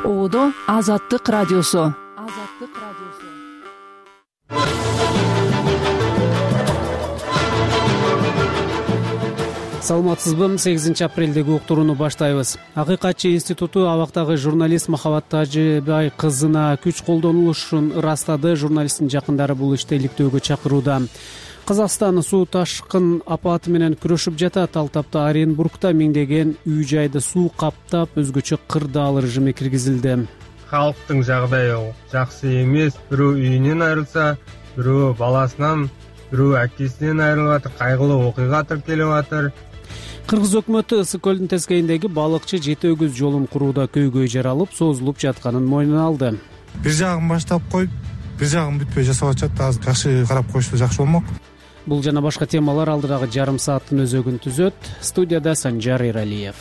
Оодо Азаттык радиосу. Саламатсызбы? 8 апрелдеги уктурууну баштайбыз. Акыйкатчы институту абактагы журналист Махабат Тажибай кызына күч колдонулушун ырастады. Журналисттин жакындары бул ишти иликтөөгө чакырууда. Казакстан суу ташкын апаты менен күрөшүп жатат. Ал тапта Оренбургда миңдеген үй жайды суу каптап, өзгөчө кырдаал режими киргизилди. Халктын жагдайы жакшы эмес. Бирөө үйүнөн айрылса, бирөө баласынан, бирөө акесинен айрылып атыр. Кайгылуу окуйга тиркелип атыр. Кыргыз өкмөтү Ысык көлдүн тескейиндеги балыкчы жети өгүз жолун курууда көйгөй жаралып, созулуп жатканын мойнуна алды. Бир жагын баштап коюп, бир жагын бүтпөй жасап атышат. Азыр жакшы карап коюшса жакшы болмок. Бул жана башка темалар алдырагы жарым сааттын өзөгүн түзөт. Студияда Санжар Эралиев.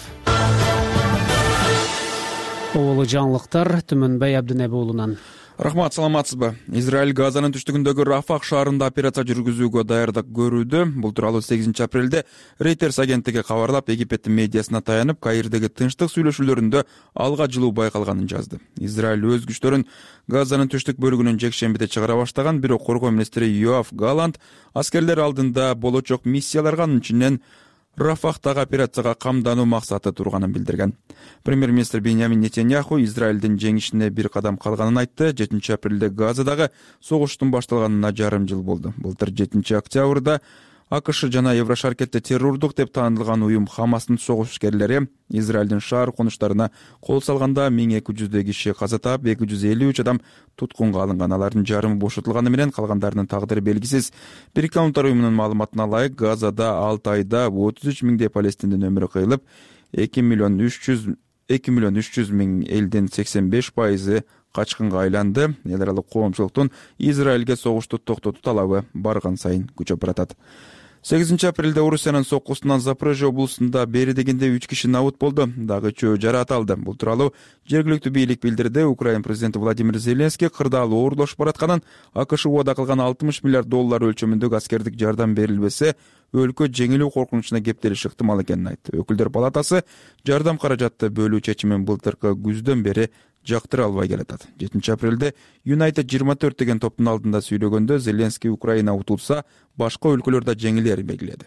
Оболу жаңылыктар Түмөнбай Абдынеби уулунан. Рахмат, саламатсызбы? Израиль Газанын түштүгүндөгү Рафах шаарында операция жүргүзүүгө даярдык көрүүдө. Бул тууралуу 8 апрелде Reuters агенттиги кабарлап, Египеттин медиасына таянып, Каирдеги тынчтык сүйлөшүүлөрүндө алга жылуу байкалганын жазды. Израиль өз күчтөрүн Газанын түштүк бөлүгүнөн жекшембиде чыгара баштаган, бирок коргоо министри Йоав Галланд аскерлер алдында болочок миссияларга, анын ичинен Рафахтагы операцияга камдануу максаты турганын билдирген. Премьер-министр Беньямин Нетаньяху Израилдин жеңишине бир кадам калганын айтты. 7 апрелде Газадагы согуштун башталганына жарым жыл болду. Былтыр 7 октябрда АКШ жана Еврошаркетте террордук деп таанылган уюм Хамастын согушкерлери Израилдин шаар конуштарына кол салганда 1200 киши каза таап, 253 адам туткунга алынган. Алардын жарымы бошотулганы менен калгандарынын тагдыры белгисиз. Бириккен Улуттар уюмунун маалыматына ылайык, Газада 6 айда 33 миңдей палестиндин өмүрү кыйылып, 2 миллион 300 миң элдин 85% качкынга айланды. Эл аралык коомчулуктун Израилге согушту токтотуу талабы барган сайын күчөп баратат. 8 апрелде Орусиянын соккусунан Запорожье облусунда бери дегенде 3 киши набыт болду, дагы 3 жараталды. Бул тууралуу жергиликтүү бийлик билдирди. Украина президенти Владимир Зеленский кырдаал оорлошуп баратканын, АКШ убада кылган $60 миллиард өлчөмүндөгү аскердик жардам берилбесе, өлкө жеңилүү коркунучуна кептелиши ыктымал экенин айтты. Өкүлдөр палатасы жардам каражатты бөлүү чечимин былтыркы күздөн бери жактыра албай келатат. 7 апрелде United 24 деген топтун алдында сүйлөгөндө Зеленский Украина утулса, башка өлкөлөр да жеңилерин белгиледи.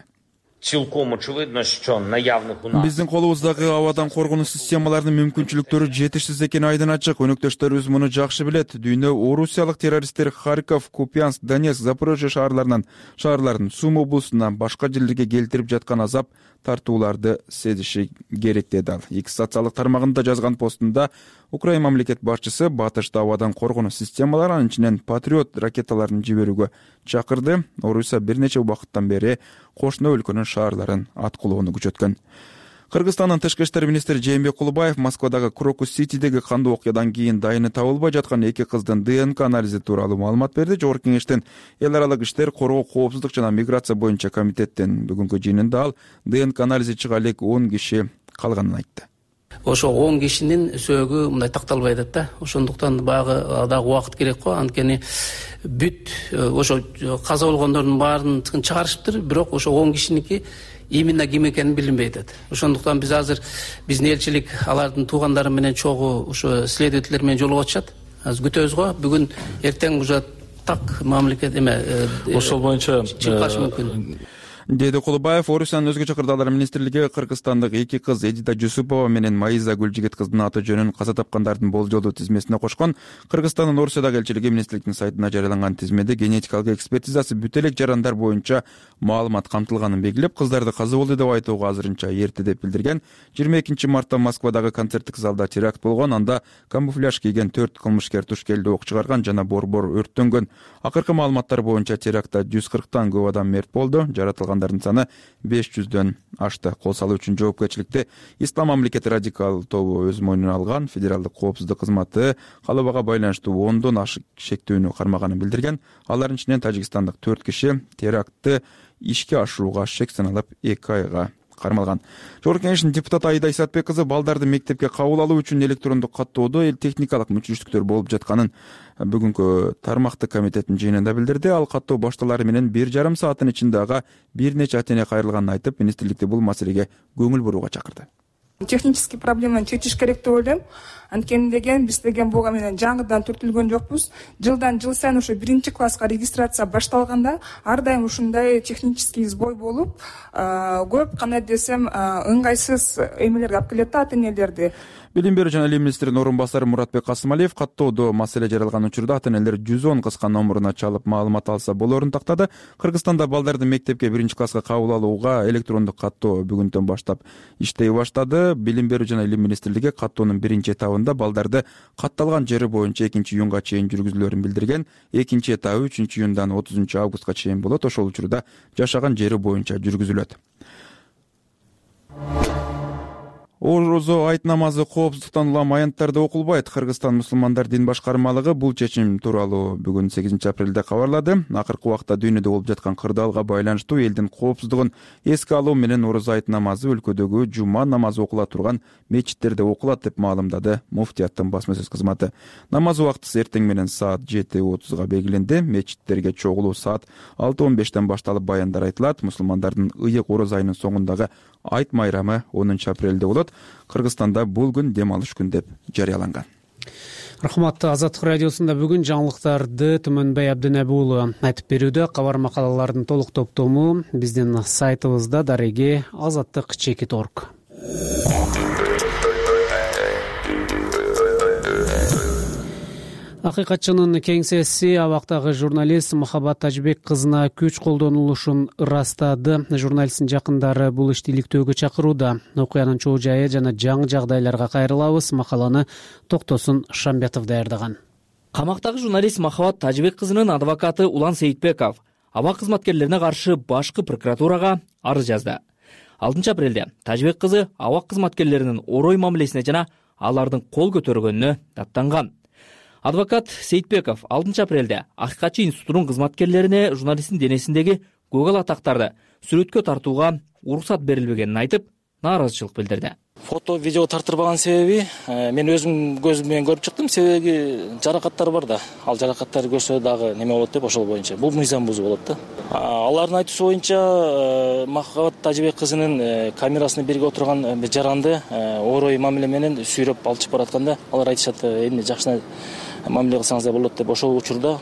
Биздин колубуздагы абадан коргонуу системаларынын мүмкүнчүлүктөрү жетишсиз экени айдын ачык. Өнөктөштөрүбүз муну жакшы билет. Дүйнө орусиялык террористтер Харьков, Купянск, Донецк, Запорожье шаарларын Сум облусунан башка жерлерге келтирип жаткан азап тартууларды сезиши керек деди ал. X социалдык тармагында жазган постунда Украина мамлекет башчысы батышта абадан коргонуу системалары, анын ичинен Патриот ракеталарын жиберүүгө чакырды. Орусия бир нече убакыттан бери кошуна өлкөнүн шаарларын аткылоону күчөткөн. Кыргызстандын тышкы иштер министри Жээнбек Кулубаев Москвадагы Крокус Ситидеги кандуу окуядан кийин дайыны табылбай жаткан 2 кыздын ДНК анализи тууралуу маалымат берди. Жогорку кеңештин эл аралык иштер, коргоо, коопсуздук жана миграция боюнча комитеттин бүгүнкү жыйынында ал ДНК анализи чыга элек 10 киши калганын айтты. Ошо 10 кишинин сөөгү мындай такталбай атат да. Ошондуктан багы дагы убакыт керек го. Анткени бүт ошо каза болгондордун баарын чыгарышыптыр, бирок ошо 10 кишиники именно ким экени билинбей атат. Ошондуктан биз азыр биздин элчилик алардын туугандары менен чогуу ошо следователер менен жолугуп атышат. Азыр күтөбүз го. Бүгүн эртең уже так мамлекет ошол боюнча чыккашы мүмкүн. Деди Кулубаев. Орусиянын өзгөчө кырдаалдар министрлиги Кыргызстандык 2 кыз Эдита Жусупова менен Маиза Гүлжигит кыздын аты жөнүн каза тапкандардын болжолдуу тизмесине кошкон. Кыргызстандын Орусиядагы элчилиги министрликтин сайтына жарыяланган тизмеде генетикалык экспертизасы бүт элек жарандар боюнча маалымат камтылганын белгилеп, кыздарды каза болду деп айтууга азырынча эрте деп билдирген. 22 мартта Москвадагы концерттик залда теракт болгон. Анда камуфляж кийген 4 кылмышкер туш келди ок чыгарган жана борбор өрттөнгөн. Акыркы маалыматтар боюнча терактта 140тан көп адам мерт болду. Жаратылгандардын саны 500дөн ашты. Кол салуу үчүн жоопкерчиликти Ислам мамлекети радикал тобу өз мойнуна алган. Федералдык коопсуздук кызматы калыбага байланыштуу 10дон ашык шектүүнү кармаганын билдирген. Алардын ичинен тажикстандык 4 киши терактты ишке ашырууга шек саналып 2 айга кармалган. Жогорку кеңештин депутаты Аида Исатбек кызы балдарды мектепке кабыл алуу үчүн электрондук каттоодо техникалык мүчүлүштүктөр болуп жатканын бүгүнкү тармактык комитеттин жыйынында билдирди. Ал каттоо башталары менен 1,5 сааттын ичинде ага бир нече ата-эне кайрылганын айтып, министрликти бул маселеге көңүл бурууга чакырды. Технический проблеманы чечиш керек деп ойлойм. Анткени биз буга менен жаңыдан түртүлгөн жокпуз. Жылдан жыл сайын ошо 1-класска регистрация башталганда ар дайым ушундай технический сбой болуп, көп кандай десем ыңгайсыз эмелерге алып келет да ата-энелерди. Билим берүү жана Илим министринин орун басары Муратбек Касымалиев каттоодо маселе жаралган учурда ата-энелер 110 кыска номуруна чалып маалымат алса болорун тактады. Кыргызстанда балдарды мектепке 1-класска кабыл алууга электрондук каттоо бүгүндөн баштап иштей баштады. Билим берүү жана Илим министрлиги каттоонун биринчи этабында балдарды катталган жери боюнча 2-июнга чейин жүргүзүлөрүн билдирген. Экинчи этабы 3-июндан 30-августка чейин болот. Ошол учурда жашаган жери боюнча жүргүзүлөт. Орозо айт намазы коопсуздуктан улам аянттарда окулбайт. Кыргызстан мусулмандар дин башкармалыгы бул чечим тууралуу бүгүн 8 апрелде кабарлады. Акыркы убакта дүйнөдө болуп жаткан кырдаалга байланыштуу элдин коопсуздугун эске алуу менен орозо айт намазы өлкөдөгү жума намазы окула турган мечиттерде окулат деп маалымдады муфтияттын басма сөз кызматы. Намаз убактысы эртең менен саат 7:30 белгиленди. Мечиттерге чогулуу саат 6:15 башталып баяндар айтылат. Мусулмандардын ыйык орозо айынын соңундагы айт майрамы 10 апрелде болот. Кыргызстанда бул күн дем алыш күн деп жарыяланган. Рахмат. Азаттык радиосунда бүгүн жаңылыктарды Түмөнбай Абдынабы уулу айтып берүүдө. Кабар макалалардын толук топтому биздин сайтыбызда дареги azattik.org. Акыйкатчынын кеңсеси абактагы журналист Махабат Тажибек кызына күч колдонулушун ырастады. Журналисттин жакындары бул ишти иликтөөгө чакырууда. Окуянын чоо жайы жана жаңы жагдайларга кайрылабыз. Макаланы Токтосун Шамбетов даярдаган. Камактагы журналист Махабат Тажибек кызынын адвокаты Улан Сейитбеков аба кызматкерлерине каршы башкы прокуратурага арыз жазды. 6 апрелде Тажибек кызы аба кызматкерлеринин орой мамилесине жана алардын кол көтөргөнүнө даттанган. Адвокат Сейитбеков 6 апрелде Акыйкатчы институтунун кызматкерлерине журналисттин денесиндеги көгал атактарды сүрөткө тартууга уруксат берилбегенин айтып, нааразычылык билдирди. Фото, видео тартырбаган себеби мен өзүм көзүм менен көрүп чыктым. Себеби жаракаттар бар да. Ал жаракаттарды көрсө дагы неме болот деп ошол боюнча. Бул мыйзам бузуу болот да. Алардын айтуусу боюнча Махабат Тажибек кызынын камерасына бирге отурган жаранды орой мамиле менен сүйрөп алып чыгып баратканда алар айтышат, эмне жакшы мамиле кылсаңыздар болот деп. Ошол учурда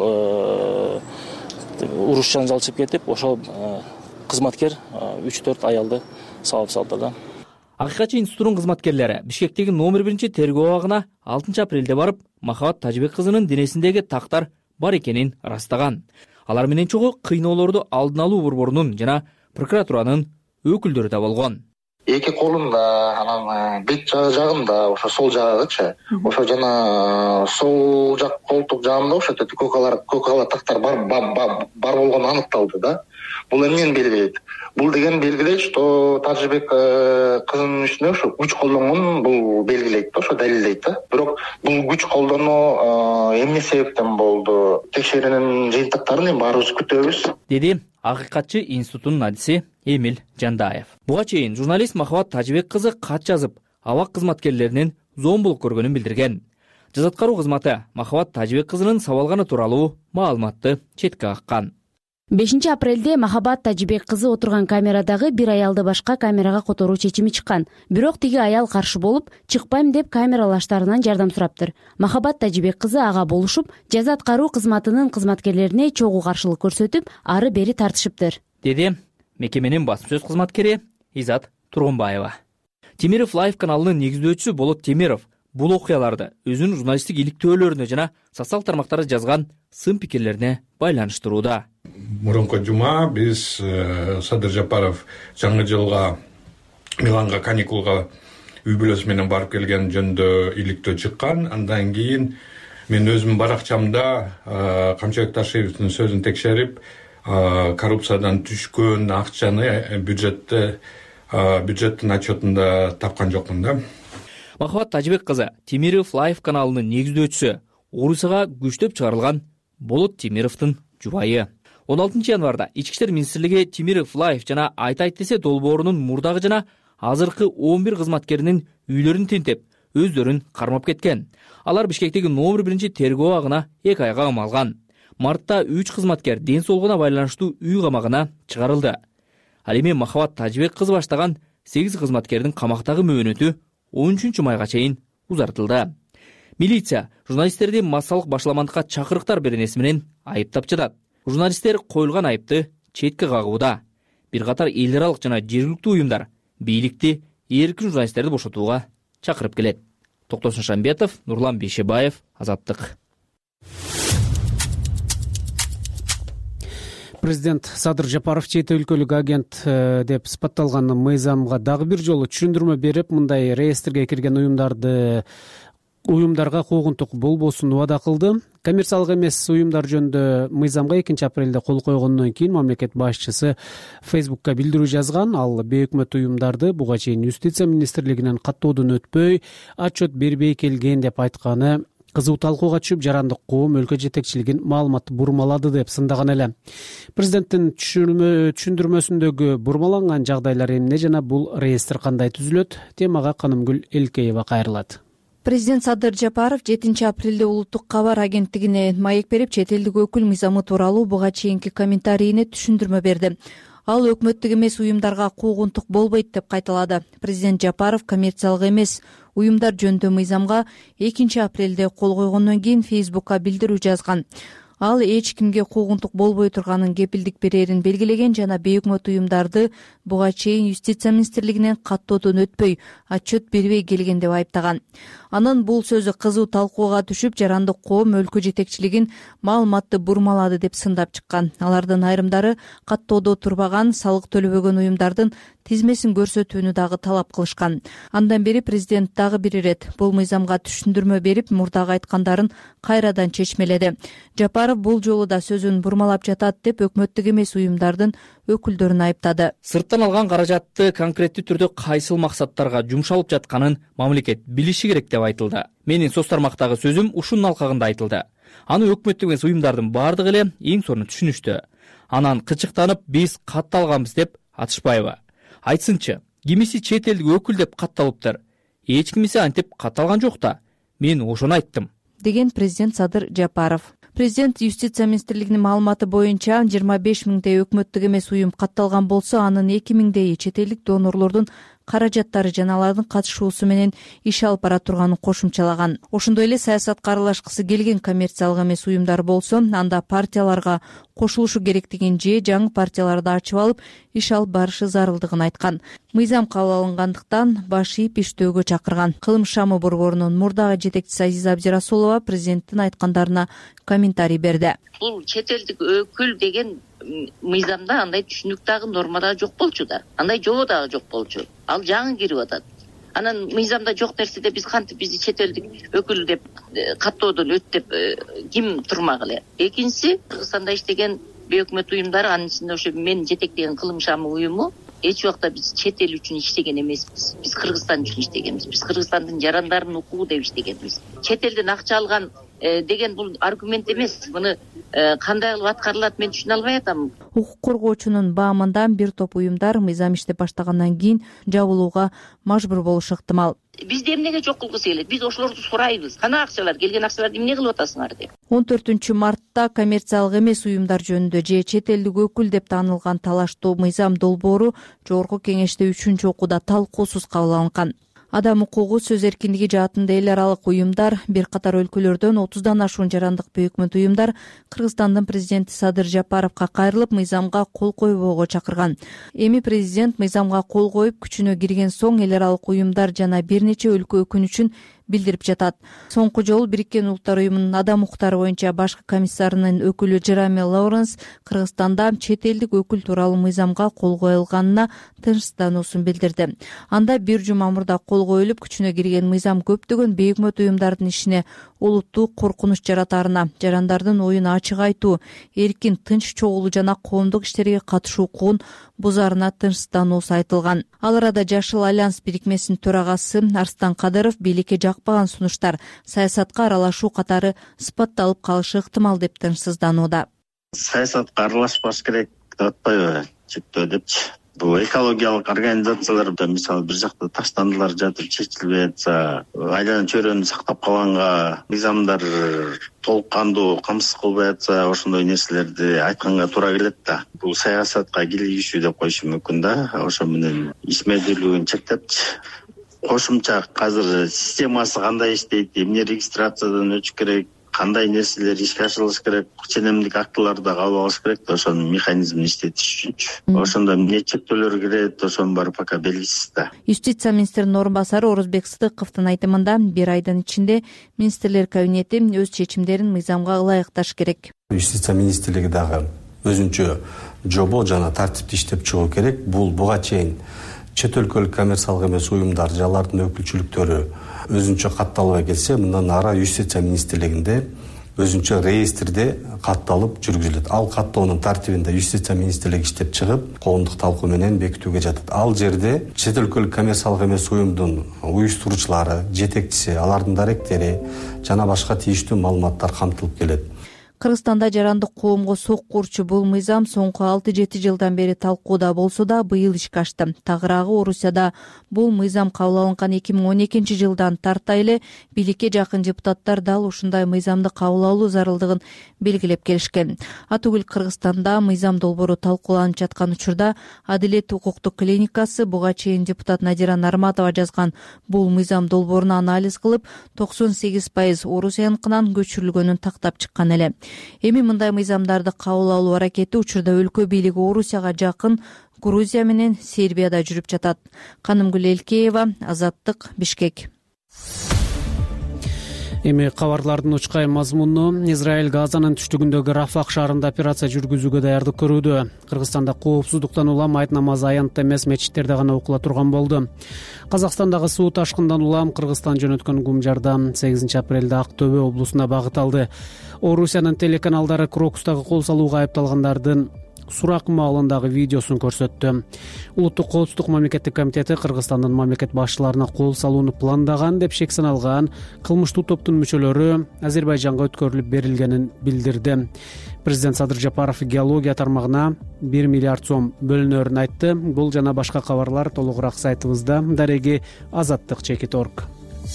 ошол уруш жанжал чыгып кетип, ошол кызматкер 3-4 аялды салып салды да. Акыйкатчы институтунун кызматкерлери Бишкектеги номер 1 тергөө абагына 6 апрелде барып, Махабат Тажибек кызынын денесиндеги тактар бар экенин ырастаган. Алар менен чогуу кыйноолорду алдын алуу борборунун жана прокуратуранын өкүлдөрү да болгон. Эки колунда, анан бет жагында, ошо сол жагычы, ошо жана сол жак колтук жагында ошо көкала тактар бар болгону аныкталды да. Бул эмнени белгилейт? Бул деген белгилейт, что Тажибек кызынын үстүнө ошо күч колдонгонун бул белгилейт да, ошо далилдейт да. Бирок бул күч колдонуу эмне себептен болду? Текшерүүнүн жыйынтыктарын баарыбыз күтөбүз, деди Акыйкатчы институтунун адиси Эмил Жандаев. Буга чейин журналист Махабат Тажибек кызы кат жазып, абак кызматкерлеринин зомбулук көргөнүн билдирген. Жазаткаруу кызматы Махабат Тажибек кызынын сабалганы тууралуу маалыматты четке каккан. 5 апрелде Махабат Тажибек кызы отурган камерадагы бир аялды башка камерага которуу чечими чыккан. Бирок тиги аял каршы болуп, чыкпайм деп камералаштарынан жардам сураптыр. Махабат Тажибек кызы ага болушуп, жаза аткаруу кызматынын кызматкерлерине чогуу каршылык көрсөтүп, ары бери тартышыптыр, деди мекеменин басма сөз кызматкери Изат Тургунбаева. Темиров Лайв каналынын негиздөөчүсү Болот Темиров бул окуяларды өзүнүн журналисттик иликтөөлөрүнө жана социал тармактарда жазган сын пикирлерине байланыштырууда. Мурунку жума биз Садыр Жапаров жаңы жылга Миланга каникулга үй бүлөсү менен барып келген жөнүндө иликтөө чыккан. Андан кийин мен өзүмдүн баракчамда Камчыбек Ташиевдин сөзүн текшерип, коррупциядан түшкөн акчаны бюджеттин отчетунда тапкан жокмун да. Махабат Тажибек кызы Темиров Лайв каналынын негиздөөчүсү, Орусияга күчтөп чыгарылган Болот Темировдун жубайы. 16 январда Ички иштер министрлиги Темиров Лайв жана Айт десе долбоорунун мурдагы жана азыркы 11 кызматкеринин үйлөрүн тинтеп, өздөрүн кармап кеткен. Алар Бишкектеги номер 1 тергөө абагына 2 айга камалган. Мартта 3 кызматкер ден соолугуна байланыштуу үй камагына чыгарылды. Ал эми Махабат Тажибек кызы баштаган 8 кызматкердин камактагы мөөнөтү 13 майга чейин узартылды. Милиция журналисттерди массалык башаламандыкка чакырыктар беренеси менен айыптап жатат. Журналисттер коюлган айыпты четке кагууда. Бир катар эл аралык жана жергиликтүү уюмдар бийликти эркин журналисттерди бошотууга чакырып келет. Токтосун Шамбетов, Нурлан Бейшебаев, Азаттык. Президент Садыр Жапаров чет өлкөлүк агент деп сыпатталган мыйзамга дагы бир жолу түшүндүрмө берип, мындай реестрге кирген уюмдарга куугунтук болбосун убада кылды. Коммерциялык эмес уюмдар жөнүндө мыйзамга 2 апрелде кол койгондон кийин мамлекет башчысы Фейсбукка билдирүү жазган. Ал бейөкмөт уюмдарды буга чейин Юстиция министрлигинен каттоодон өтпөй, отчет бербей келген деп айтканы кызуу талкууга түшүп, жарандык коом өлкө жетекчилигин маалыматты бурмалады деп сындаган эле. Президенттин түшүндүрмөсүндөгү бурмаланган жагдайлар эмне жана бул реестр кандай түзүлөт? Темага Канымгүл Элкеева кайрылат. Президент Садыр Жапаров 7 апрелде улуттук кабар агенттигине маек берип, чет элдик өкүл мыйзамы тууралуу буга чейинки комментарийине түшүндүрмө берди. Ал өкмөттүк эмес уюмдарга куугунтук болбойт деп кайталады. Президент Жапаров коммерциялык эмес уюмдар жөнүндө мыйзамга 2 апрелде кол койгондон кийин Фейсбукка билдирүү жазган. Ал эч кимге куугунтук болбой турганын кепилдик берерин белгилеген жана бейөкмөт уюмдарды буга чейин Юстиция министрлигинен каттоодон өтпөй, отчет бербей келген деп айыптаган. Анын бул сөзү кызуу талкууга түшүп, жарандык коом өлкө жетекчилигин маалыматты бурмалады деп сындап чыккан. Алардын айрымдары каттоодо турбаган, салык төлөбөгөн уюмдардын тизмесин көрсөтүүнү дагы талап кылышкан. Андан бери президент дагы бир ирет бул мыйзамга түшүндүрмө берип, мурдагы айткандарын кайрадан чечмеледи. Жапаров бул жолу да сөзүн бурмалап жатат деп өкмөттүк эмес уюмдардын өкүлдөрүн айыптады. Сырттан алган каражатты конкреттүү түрдө кайсыл максаттарга жумшалып жатканын мамлекет билиши керек деп айтылды. Менин соц тармактагы сөзүм ушунун алкагында айтылды. Аны өкмөттүк эмес уюмдардын бардыгы эле эң сонун түшүнүштү. Анан кычыктанып биз катталганбыз деп атышпайбы? Айтсынчы, кимиси чет элдик өкүл деп катталыптыр. Эч кимиси антип катталган жок да. Мен ошону айттым, деген президент Садыр Жапаров. Президент Юстиция министрлигинин маалыматы боюнча 25 миңдей өкмөттүк эмес уюм катталган болсо, анын 2 миңдейи чет элдик донорлордун каражаттары жана алардын катышуусу менен иш алып бара турганын кошумчалаган. Ошондой эле саясатка аралашкысы келген коммерциялык эмес уюмдар болсо, анда партияларга кошулушу керектигин же жаңы партияларды ачып алып иш алып барышы зарылдыгын айткан. Мыйзам кабыл алынгандыктан баш ийип иштөөгө чакырган. Кылым Шамы борборунун мурдагы жетекчиси Азиза Абдирасулова президенттин айткандарына комментарий берди. Бул чет элдик өкүл деген мыйзамда андай түшүнүк дагы нормада жок болчу да. Андай жобо дагы жок болчу. Ал жаңы кирип атат. Анан мыйзамда жок нерседе биз кантип бизди чет элдик өкүл деп каттоодон өт деп ким турмак эле. Экинчиси, Кыргызстанда иштеген бейөкмөт уюмдар, анын ичинде ошо мен жетектеген Кылым Шамы уюму эч убакта биз чет эл үчүн иштеген эмеспиз. Биз Кыргызстан үчүн иштегенбиз. Биз Кыргызстандын жарандарынын укугу деп иштегенбиз. Чет элден акча алган деген бул аргумент эмес. Муну кандай кылып аткарылат мен түшүнө албай атам. Укук коргоочунун баамында бир топ уюмдар мыйзам иштеп баштагандан кийин жабылууга мажбур болушу ыктымал. Бизди эмнеге жок кылгысы келет? Биз ошолорду сурайбыз. Кана акчалар, келген акчаларды эмне кылып атасыңар деп. 14 мартта коммерциялык эмес уюмдар жөнүндө же чет элдик өкүл деп таанылган талаштуу мыйзам долбоору Жогорку Кеңеште 3-окууда талкуусуз кабыл алынган. Адам укугу, сөз эркиндиги жаатында эл аралык уюмдар, бир катар өлкөлөрдөн 30дан ашуун жарандык бейөкмөт уюмдар Кыргызстандын президенти Садыр Жапаровго кайрылып, мыйзамга кол койбоого чакырган. Эми президент мыйзамга кол коюп, күчүнө кирген соң эл аралык уюмдар жана бир нече өлкө өкүнүчүн билдирип жатат. Соңку жолу Бириккен Улуттар уюмунун адам укуктары боюнча башкы комиссарынын өкүлү Джереми Лоуренс Кыргызстанда чет элдик өкүл тууралуу мыйзамга кол коюлганына тынчсыздануусун билдирди. Анда бир жума мурда кол коюлуп, күчүнө кирген мыйзам көптөгөн бейөкмөт уюмдардын ишине олуттуу коркунуч жаратаарына, жарандардын оюн ачык айтуу, эркин тынч чогулуу жана коомдук иштерге катышуу укугун бузаарына тынчсыздануусу айтылган. Ал арада Жашыл Альянс бирикмесинин төрагасы Арстан Кадыров бийликке жакпаган сунуштар саясатка аралашуу катары сыпатталып калышы ыктымал деп тынчсызданууда. Саясатка аралашпаш керек деп атпайбы? Чектөө депчи. бул экологиялык организациялар мисалы бир жакта таштандылар жатып чечилбей атса, айлана чөйрөнү сактап калганга мыйзамдар толук кандуу камсыз кылбай атса, ошондой нерселерди айтканга туура келет да. Бул саясатка кийлигишүү деп коюшу мүмкүн да. Ошо менен ишмердүүлүгүн чектепчи. Кошумча азыр системасы кандай иштейт, эмне регистрациядан өтүш керек, кандай нерселер ишке ашырылыш керек, ченемдик актыларды кабыл алыш керек да, ошонун механизмин иштетиш үчүнчү. Ошондо эмне чектөөлөр кирет, ошонун баары пока белгисиз да. Юстиция министринин орун басары Орозбек Сыдыковдун айтымында, бир айдын ичинде министрлер кабинети өз чечимдерин мыйзамга ылайыкташ керек. Юстиция министрлиги дагы өзүнчө жобо жана тартипти иштеп чыгуу керек. Буга чейин чет өлкөлүк коммерциялык эмес уюмдар же алардын өкүлчүлүктөрү өзүнчө катталбай келсе, мындан ары Юстиция министрлигинде өзүнчө реестрде катталып жүргүзүлөт. Ал каттоонун тартибинде Юстиция министрлиги иштеп чыгып, коомдук талкуу менен бекитүүгө жатат. Ал жерде чет өлкөлүк коммерциялык эмес уюмдун уюштуруучулары, жетекчиси, алардын даректери жана башка тийиштүү маалыматтар камтылып келет. Кыргызстанда жарандык коомго сокку урчу бул мыйзам соңку 6-7 жылдан бери талкууда болсо да, быйыл ишке ашты. Тагыраагы Орусияда бул мыйзам кабыл алынган 2012 жылдан тарта эле бийликке жакын депутаттар дал ушундай мыйзамды кабыл алуу зарылдыгын белгилеп келишкен. Атүгүл Кыргызстанда мыйзам долбоору талкууланып жаткан учурда Адилет укуктук клиникасы буга чейин депутат Надира Нарматова жазган бул мыйзам долбооруна анализ кылып, 98% Орусияныкынан көчүрүлгөнүн тактап чыккан эле. Эми мындай мыйзамдарды кабыл алуу аракети учурда өлкө бийлиги Орусияга жакын Грузия менен Сербияда жүрүп жатат. Канымгүл Элкеева, Азаттык, Бишкек. Эми кабарлардын учкай мазмуну: Израиль Газанын түштүгүндөгү Рафах шаарында операция жүргүзүүгө даярдык көрүүдө. Кыргызстанда коопсуздуктан улам айт намазы аянтта эмес мечиттерде гана окула турган болду. Казакстандагы суу ташкындан улам Кыргызстан жөнөткөн ГУМ жардам 8 апрелде Ак Төбө облусуна багыт алды. Орусиянын телеканалдары Крокустагы кол салууга айыпталгандардын сурак маалындагы видеосун көрсөттү. Улуттук коопсуздук мамлекеттик комитети Кыргызстандын мамлекет башчыларына кол салууну пландаган деп шек саналган кылмыштуу топтун мүчөлөрү Азербайжанга өткөрүлүп берилгенин билдирди. Президент Садыр Жапаров геология тармагына 1 миллиард сом бөлүнөрүн айтты. Бул жана башка кабарлар толугураак сайтыбызда. Дареги Азаттык.org.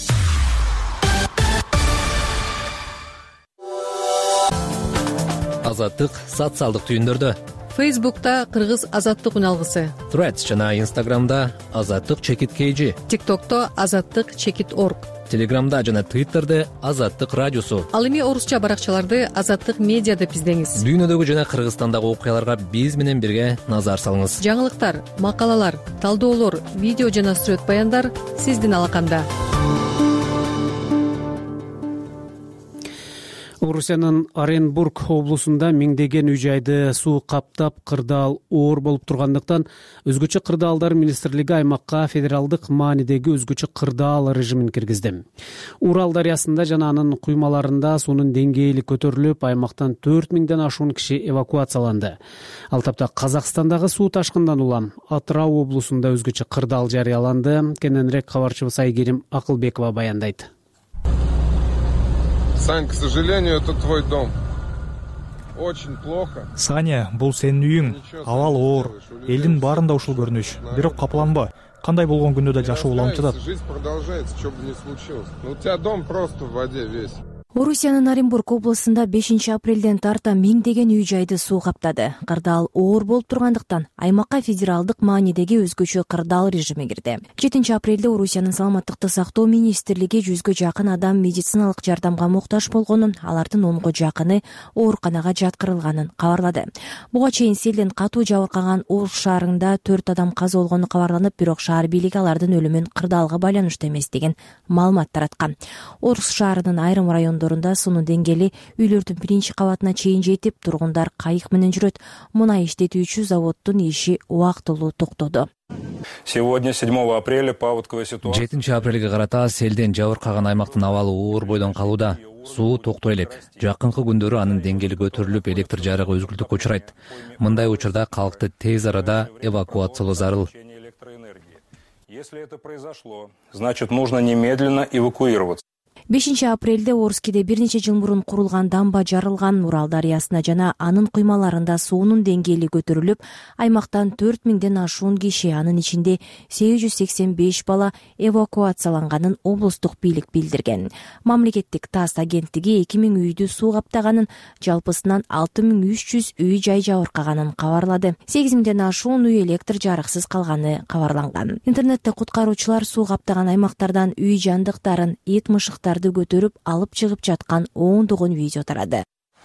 Азаттык социалдык түйүндөрдө. Фейсбукта Кыргыз Азаттык үналгысы. Threads жана Инстаграмда Азаттык_KG. ТикТокто Азаттык_org. Телеграмда жана Твиттерде Азаттык радиосу. Ал эми орусча баракчаларды Азаттык медиа деп издеңиз. Дүйнөдөгү жана Кыргызстандагы окуяларга биз менен бирге назар салыңыз. Жаңылыктар, макалалар, талдоолор, видео жана сүрөт баяндар сиздин алаканда. Орусиянын Оренбург облусунда миңдеген үй-жайды суу каптап, кырдаал оор болуп тургандыктан өзгөчө кырдаалдар министрлиги аймакка федералдык маанидеги өзгөчө кырдаал режимин киргизди. Урал дарыясында жана анын куймаларында суунун деңгээли көтөрүлүп, аймактан 4000ден ашуун киши эвакуацияланды. Ал тапта Казакстандагы суу ташкындан улам Атырау облусунда өзгөчө кырдаал жарыяланды. Кененирээк кабарчыбыз Айгерим Акылбекова баяндайт. Сань, к сожалению, это твой дом. Очень плохо. Саня, бул сенин үйүң. Абал оор. Элдин баарында ушул көрүнүш. Бирок капаланба. Кандай болгон күндө да жашоо уланып жатат. Жизнь продолжается, что бы ни случилось. Но у тебя дом просто в воде весь. Орусиянын Оренбург облусунда 5 апрелден тарта миңдеген үй-жайды суу каптады. Кырдаал оор болуп тургандыктан аймакка федералдык маанидеги өзгөчө кырдаал режими кирди. 7 апрелде Орусиянын саламаттыкты сактоо министрлиги 100гө жакын адам медициналык жардамга муктаж болгонун, алардын 10го жакыны ооруканага жаткырылганын кабарлады. Буга чейин селден катуу жабыркаган Орус шаарында 4 адам каза болгону кабарланып, бирок шаар бийлиги алардын өлүмүн кырдаалга байланыштуу эмес деген маалымат тараткан. Орус шаарынын айрым райондорунда суунун деңгээли үйлөрдүн биринчи кабатына чейин жетип, тургундар кайык менен жүрөт. Мунай иштетүүчү заводдун иши убактылуу токтоду. Сегодня, 7 апреля, паводковая ситуация. 7 апрелге карата селден жабыркаган аймактын абалы оор бойдон калууда. Суу токтой элек. Жакынкы күндөрү анын деңгээли көтөрүлүп, электр жарыгы үзгүлтүккө учурайт. Мындай учурда калкты тез арада эвакуациялоо зарыл. Если это произошло, значит, нужно немедленно эвакуироваться. 5 апрелде Орскиде бир нече жыл мурун курулган дамба жарылган. Урал дарыясына жана анын куймаларында суунун деңгээли көтөрүлүп, аймактан 4000ден ашуун киши, анын ичинде 885 бала эвакуацияланганын облустук бийлик билдирген. Мамлекеттик ТАСС агенттиги 2000 үйдү суу каптаганын, жалпысынан 6300 үй жай жабыркаганын кабарлады. 8000ден ашуун үй электр жарыксыз калганы кабарланган. Интернетте куткаруучулар суу каптаган аймактардан үй жандыктарын, эт мышыктарды көтөрүп алып чыгып жаткан ондогон видео тарады.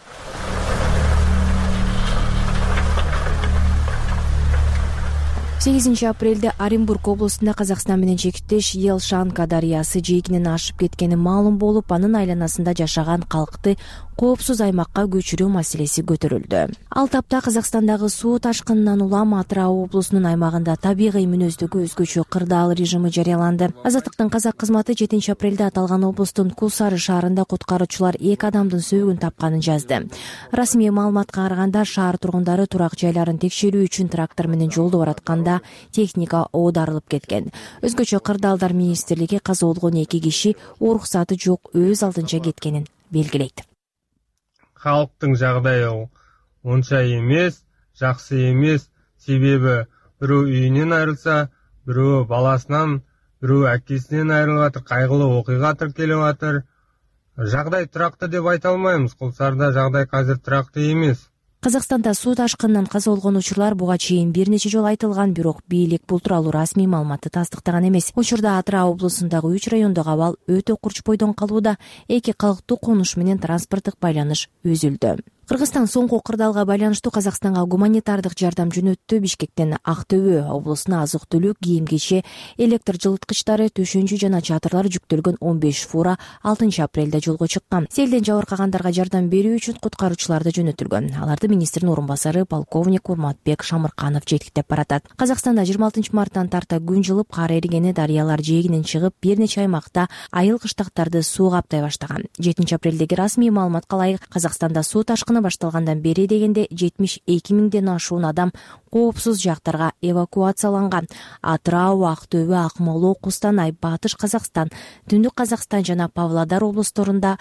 8 апрелде Оренбург облусунда Казакстан менен чектеш Елшанка дарыясы жээгинен ашып кеткени маалым болуп, анын айланасында жашаган калкты коопсуз аймакка көчүрүү маселеси көтөрүлдү. Ал тапта Казакстандагы суу ташкынынан улам Атырау облусунун аймагында табигый мүнөздөгү өзгөчө кырдаал режими жарыяланды. Азаттыктын казак кызматы 7 апрелде аталган облустун Кулсары шаарында куткаруучулар 2 адамдын сөөгүн тапканын жазды. Расмий маалыматка караганда, шаар тургундары турак жайларын текшерүү үчүн трактор менен жолдо баратканда техника оодарылып кеткен. Өзгөчө кырдаалдар министрлиги каза болгон 2 киши уруксаты жок өз алдынча кеткенин белгилейт. Халктын жагдайы онча эмес, жакшы эмес. Себеби бирөө үйүнөн айрылса, бирөө баласынан, бирөө акесинен айрылып атыр, кайгылуу окуйга тиркелип атыр. Жагдай турактуу деп айта алмайбыз. Кулсарда жагдай азыр турактуу эмес. Казакстанда суу ташкынынан каза болгон учурлар буга чейин бир нече жолу айтылган, бирок бийлик бул тууралуу расмий маалыматты тастыктаган эмес. Учурда Атырау облусундагы 3 райондогу абал өтө курч бойдон калууда. Эки калктуу конуш менен транспорттук байланыш үзүлдү. Кыргызстан соңку кырдаалга байланыштуу Казакстанга гуманитардык жардам жөнөттү. Бишкектен Актөбө облусуна азык-түлүк, кийим-кече, электр жылыткычтары, төшөнчү жана чатырлар жүктөлгөн 15 фура 6 апрелде жолго чыккан. Селден жабыркагандарга жардам берүү үчүн куткаруучулар да жөнөтүлгөн. Аларды министрдин орун басары полковник Урматбек Шамырканов жетиктеп баратат. Казакстанда 26 марттан тарта күн жылып, кар эригени, дарыялар жээгинен чыгып, бир нече аймакта айыл кыштактарды суу каптай баштаган. 7 апрелдеги расмий маалыматка ылайык, Казакстанда суу ташкыны башталгандан бери дегенде 72 миңден ашуун адам коопсуз жактарга эвакуацияланган. Атырау, Актөбө, Акмола, Кустанай, Батыш Казакстан, Түндүк Казакстан жана Павлодар облусторунда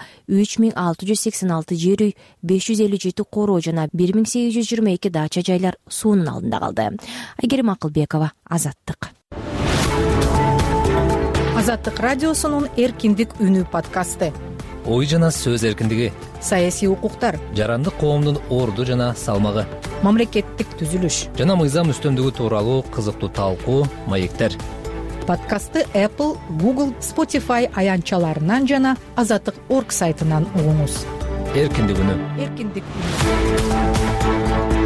3686 жер үй, 557 короо жана 1822 дача жайлар суунун алдында калды. Айгерим Акылбекова, Азаттык. Азаттык радиосунун Эркиндик үнү подкасты. Ой жана сөз эркиндиги, саясий укуктар, жарандык коомдун орду жана салмагы, мамлекеттик түзүлүш жана мыйзам үстөмдүгү тууралуу кызыктуу талкуу, маектер. Подкастты Apple, Google, Spotify аянтчаларынан жана Азаттык.org сайтынан угуңуз. Эркиндик үнү. Эркиндик үнү.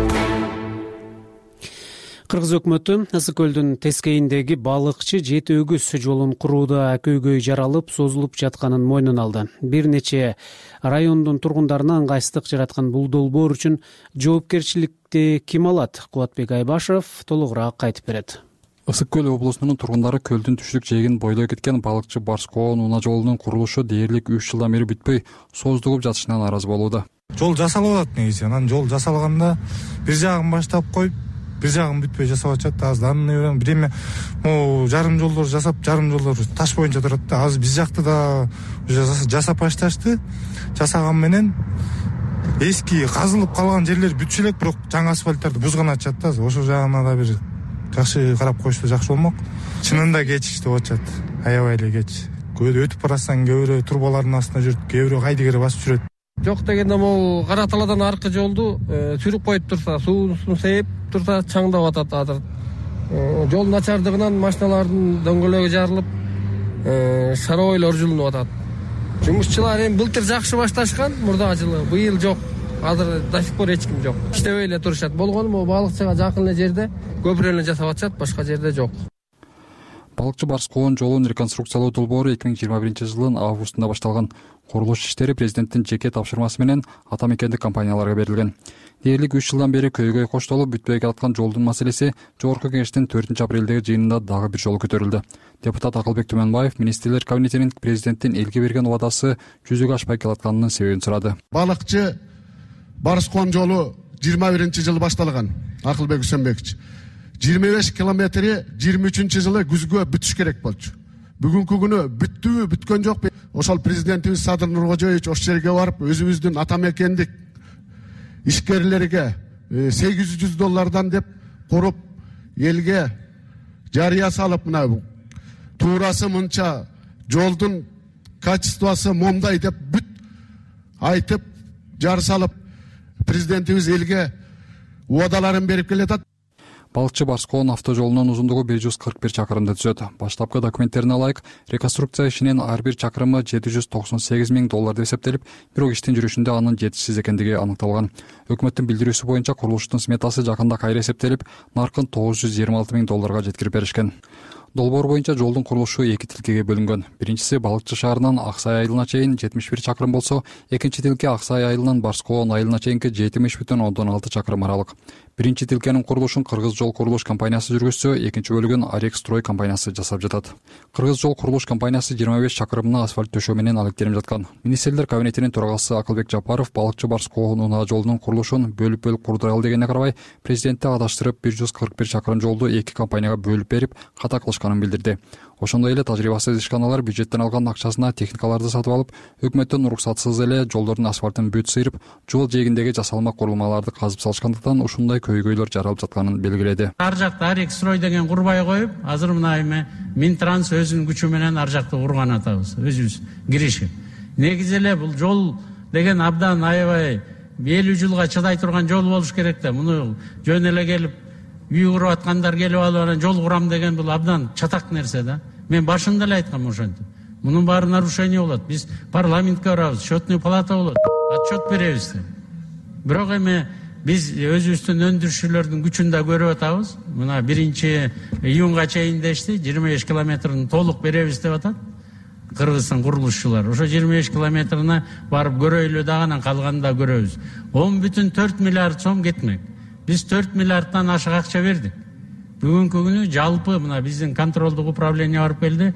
Кыргыз өкмөтү Ысык көлдүн тескейиндеги балыкчы жети өгүз жолун курууда көйгөй жаралып, созулуп жатканын мойнуна алды. Бир нече райондун тургундарына ыңгайсыздык жараткан бул долбоор үчүн жоопкерчиликти ким алат? Кубатбек Айбашев толугураак айтып берет. Ысык көл облусунун тургундары көлдүн түштүк жээгин бойлой кеткен балыкчы Барскоон унаа жолунун курулушу дээрлик 3 жылдан бери бүтпөй создугуп жатышынан аразы болууда. Жол жасалып атат негизи. Анан жол жасалганда бир жагын баштап коюп, бир жагын бүтпөй жасап атышат. Аздан бир эме жарым жолдор жасап, жарым жолдор таш боюнча турат да. Азыр биз жакты да жасап башташты. Жасаган менен эски казылып калган жерлер бүтүшү элек, бирок жаңы асфальттарды бузган атышат да. Ошол жагына да бир жакшы карап коюшса жакшы болмок. Чынында кеч иштеп атышат. Аябай эле кеч. Өтүп барасаң кээ бирөө турбалардын астында жүрөт, кээ бирөө кайдыгер басып жүрөт. Жок дегенде могу Кара Талаадан аркы жолду сүрүп коюп турса, суусун сейип турса чаңдап атат азыр. Жол начардыгынан машиналардын дөңгөлөгү жарылып, шаройлор жулунуп атат. Жумушчулар эми былтыр жакшы башташкан, мурдагы жылы, быйыл жок. Азыр до сих пор эч ким жок. Иштебей эле турушат. Болгону могу балыкчыга жакын эле жерде көпүрө эле жасап атышат, башка жерде жок. Балыкчы Барскоон жолун реконструкциялоо долбоору 2021-жылдын августунда башталган. Курулуш иштери президенттин жеке тапшырмасы менен ата мекендик компанияларга берилген. Дээрлик 3 жылдан бери көйгөй коштолуп бүтпөй жаткан жолдун маселеси Жогорку кеңештин 4 апрелдеги жыйынында дагы бир жолу көтөрүлдү. Депутат Акылбек Түмөнбаев министрлер кабинетинин президенттин элге берген убадасы жүзүгө ашпай келатканынын себебин сурады. Балыкчы Барскоон жолу 21-жылы башталган. Акылбек Үсөнбекович 25 километри 23-жылы күзгө бүтүш керек болчу. бүгүнкү күнү бүттүбү, бүткөн жокпу? Ошол президентибиз Садыр Нуркожоевич ошол жерге барып өзүбүздүн ата мекендик ишкерлерге $800 деп куруп, элге жарыя салып, мына туурасы мынча, жолдун качествосы момдай деп бүт айтып, жар салып, президентибиз элге убадаларын берип келатат. Балыкчы Барскоон автожолунун узундугу 141 чакырымды түзөт. Баштапкы документтерине ылайык, реконструкция ишинин ар бир чакырымы $798,000 деп эсептелип, бирок иштин жүрүшүндө анын жетишсиз экендиги аныкталган. Өкмөттүн билдирүүсү боюнча курулуштун сметасы жакында кайра эсептелип, наркын $926,000 жеткирип беришкен. Долбоор боюнча жолдун курулушу эки тилкеге бөлүнгөн. Биринчиси Балыкчы шаарынан Аксай айылына чейин 71 чакырым болсо, экинчи тилке Аксай айылынан Барскоон айылына чейинки 70,6 чакырым аралык. Биринчи тилкенин курулушун Кыргыз жол курулуш компаниясы жүргүзсө, экинчи бөлүгүн Арекстрой компаниясы жасап жатат. Кыргыз жол курулуш компаниясы 25 чакырымына асфальт төшөө менен алектенип жаткан. Министрлер кабинетинин төрагасы Акылбек Жапаров Балыкчы Барскоон унаа жолунун курулушун бөлүп курдуралы дегенге карабай, президентти адаштырып 141 чакырым жолду эки компанияга бөлүп берип, ката кылышканын билдирди. Ошондой эле тажрыйбасыз ишканалар бюджеттен алган акчасына техникаларды сатып алып, өкмөттөн уруксатсыз эле жолдордун асфальтын бүт сыйрып, жол жээгиндеги жасалма курулмаларды казып салышкандыктан ушундай көйгөйлөр жаралып жатканын белгиледи. Ар жакта Арекстрой деген курбай коюп, азыр мына эме Минтранс өзүнүн күчү менен ар жакты курган атабыз, өзүбүз киришип. Негизи эле бул жол деген абдан аябай 50 жылга чыдай турган жол болуш керек да. Муну жөн эле келип үй куруп аткандар келип алып анан жол курам деген бул абдан чатак нерсе да. Мен башында эле айткам ошентип. Мунун баары нарушение болот. Биз парламентке барабыз, счетный палата болот, отчет беребиз. Бирок эми биз өзүбүздүн өндүрүшчүлөрдүн күчүн да көрүп атабыз. Мына 1-июнга чейин дешти, 25 километрин толук беребиз деп атат. Кыргызстан курулушчулар. Ошо 25 километрine барып көрөйлү дагы, анан калганын да көрөбүз. 10,4 миллиард сом кетмек. Биз 4 миллиардтан ашык акча бердик. Бүгүнкү күнү жалпы мына биздин контролдук управление барып келди,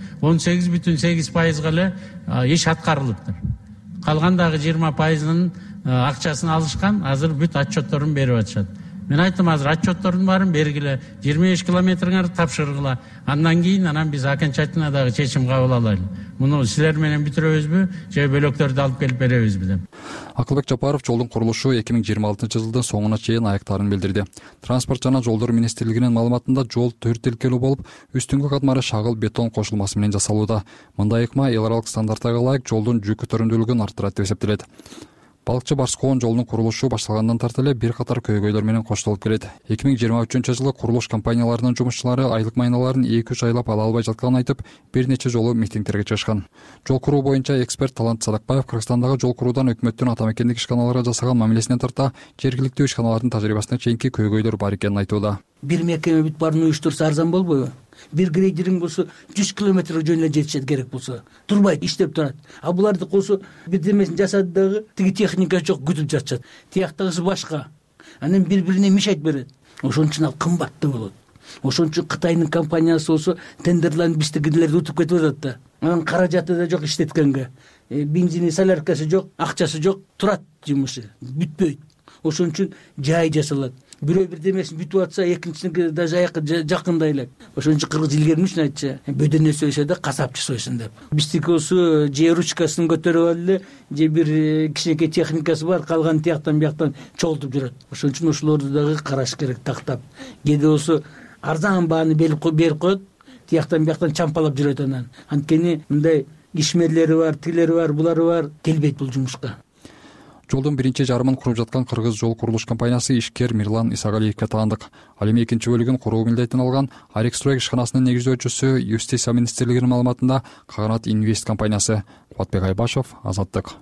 18,8% эле иш аткарылыптыр. Калган дагы 20%-ын акчасын алышкан, азыр бүт отчетторун берип атышат. Мен айттым, азыр отчеттордун баарын бергиле, 25 километриңер тапшыргыла. Андан кийин биз окончательно дагы чечим кабыл алайлы. Муну силер менен бүтүрөбүзбү, же бөлөктөрдү алып келип беребизби деп. Акылбек Жапаров жолдун курулушу 2026-жылдын соңуна чейин аяктарын билдирди. Транспорт жана жолдор министрлигинин маалыматында жол 4 тилкелүү болуп, үстүнгү катмары шагыл бетон кошулмасы менен жасалууда. Мындай ыкма эл аралык стандарттарга ылайык жолдун жүк көтөрүмдүүлүгүн арттырат деп эсептелет. Балыкчы Барскоон жолунун курулушу башталгандан тарта эле бир катар көйгөйлөр менен коштолуп келет. 2023-жылы курулуш компанияларынын жумушчулары айлык майналарын 2-3 айлап ала албай жатканын айтып, бир нече жолу митингтерге чыгышкан. Жол куруу боюнча эксперт Талант Садакбаев Кыргызстандагы жол куруудан өкмөттүн ата мекендик ишканаларга жасаган мамилесинен тарта жергиликтүү ишканалардын тажрыйбасына чейинки көйгөйлөр бар экенин айтууда. Бир мекеме бүт баарын уюштурса арзан болбойбу? Бир грейдеринг болсо 100 километр жөн эле жетишет керек болсо, турбайт, иштеп турат. А буларды болсо бир демесин жасады дагы, тиги техника жок, күтүп жатышат. Тияктагысы башка. Анан бири-бирине мешайт берет. Ошон үчүн ал кымбаттуу болот. Ошон үчүн Кытайдын компаниясы болсо тендерлерин биздикилерди утуп кетип атат да. Анан каражаты да жок иштеткенге. Бензини, соляркасы жок, акчасы жок, турат жумушу, бүтпөйт. Ошон үчүн жай жасалат. Бирөө бир демесин бүтүп атса, экинчисиники даже аякка жакындай элек. Ошон үчүн кыргыз илгери үчүн айтчы, бөдөнө сойсо да касапчы сойсун деп. Биздики болсо же ручкасын көтөрүп алып эле, же бир кичинекей техникасы бар, калган тияктан бияктан чогултуп жүрөт. Ошон үчүн ошолорду дагы караш керек, тактап. Кээде болсо арзан бааны берип коет, тияктан бияктан чампалап жүрөт анан. Анткени мындай ишмерлери бар, тилери бар, булары бар, келбейт бул жумушка. Жолдун биринчи жарымын куруп жаткан Кыргыз жол курулуш компаниясы ишкер Мирлан Исагалиевге таандык. Ал эми экинчи бөлүгүн куруу милдетин алган Арекстрой ишканасынын негиздөөчүсү Юстиция министрлигинин маалыматында Каганат Инвест компаниясы. Кубатбек Айбашев, Азаттык.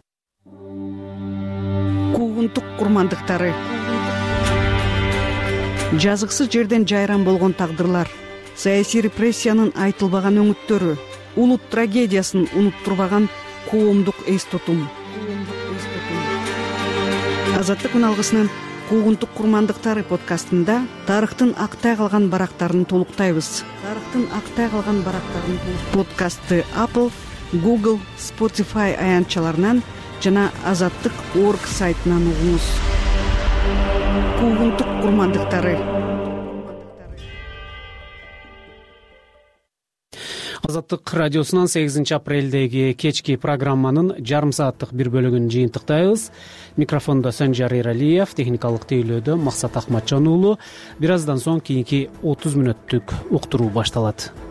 Куугунтук курмандыктары. Жазыксыз жерден жайран болгон тагдырлар, саясий репрессиянын айтылбаган өңүттөрү, улут трагедиясын унуттурбаган коомдук эс тутум. Азаттык күн алгысынын Куугунтук курмандыктары подкастында тарыхтын актай калган барактарын толуктайбыз. Подкастты Apple, Google, Spotify аянтчаларынан жана azattyk.org сайтынан угуңуз. Куугунтук курмандыктары. азаттык радиосунан 8 апрелдеги кечки программанын жарым сааттык бир бөлүгүн жыйынтыктайбыз. Микрофондо Санжар Эралиев, техникалык тейлөөдө Максат Акматжан уулу. Бир аздан соң кийинки 30 мүнөттүк уктуруу башталат.